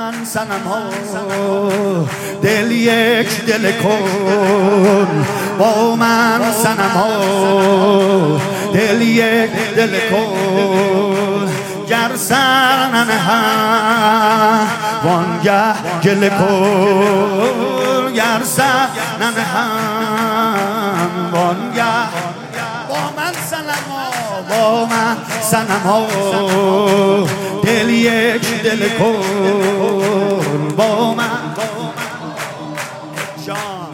من صنم ها دل یک دل کن با من صنم ها دل یک دل کن گر سر ننهم وانگه گله کن گر سر ننهم وانگه با من صنم ها دل یک دل کن با من جان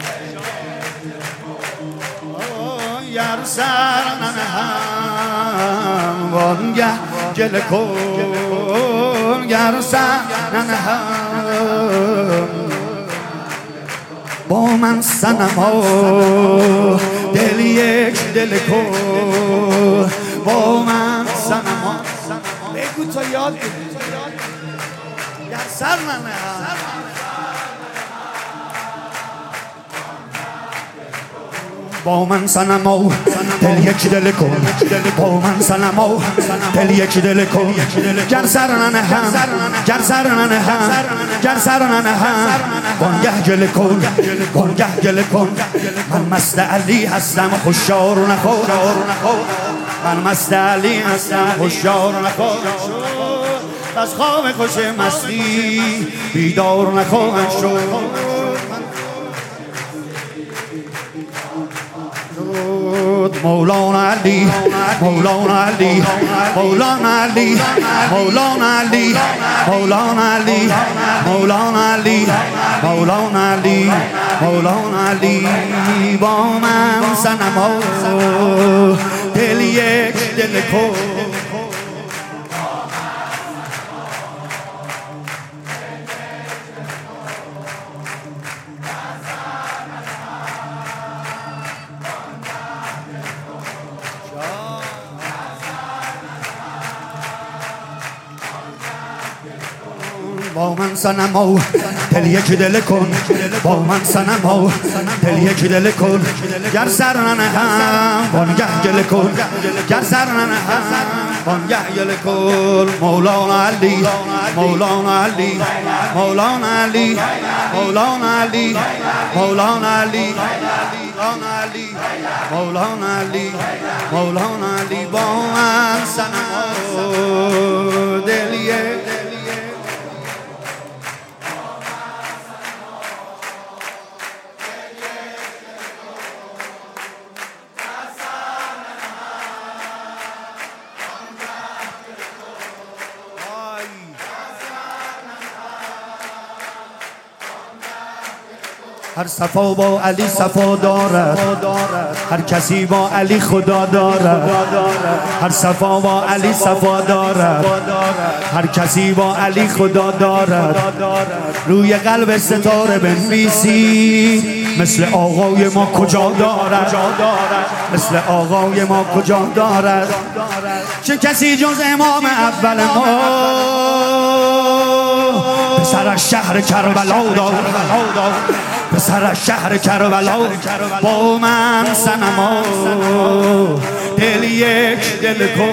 گر سر ننهم وانگه گله کن گر سر ننهم با من صنم ها دل یک دل کن با من صنم ها بگو تا یاد بگو گر سر ننهم با من صنم ها دل یک دل کن با من صنم ها دل یک دل کن گر سر ننهم گر سر ننهم گر سر ننهم وانگه گله کن وانگه گله کن من مست علی هستم هوشیار نخو من مست علی هستم هوشیار نخو از خواب خوش مستی بیدار نخواهم شد مولانا علی مولانا علی مولانا علی مولانا علی مولانا علی مولانا علی مولانا علی مولانا علی با من صنم ها دل یک دل کن با من صنم ها دل یک دل کن با من صنم ها دل یک دل کن گر سر ننهم وانگه گله کن گر سر ننهم وانگه گله کن مولانا علی مولانا علی مولانا علی مولانا علی مولانا علی مولانا علی مولانا علی مولانا علی با من صنم ها دل یک هر صفا با علی صفا دارد هر کسی با علی خدا دارد هر صفا با علی صفا دارد هر کسی با علی خدا دارد روی قلب ستاره بنویسی مثل آقای ما کجا دارد مثل آقای ما کجا دارد چه کسی جز امام اول ما پسر از شهر کربلا دارد پسر از شهر کربلا با من صنم ها دل یک دل کن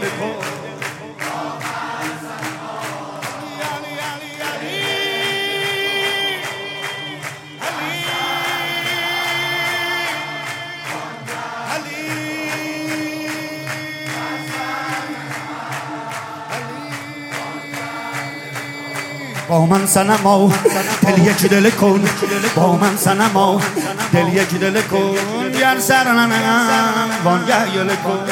با من صنم ها دل یک دل کن با من صنم ها دل یک دل کن گر سر ننهم وانگه گله کن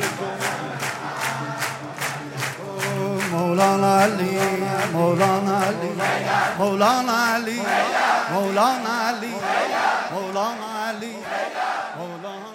مولانا علی مولانا علی مولانا علی مولانا علی مولانا علی مولانا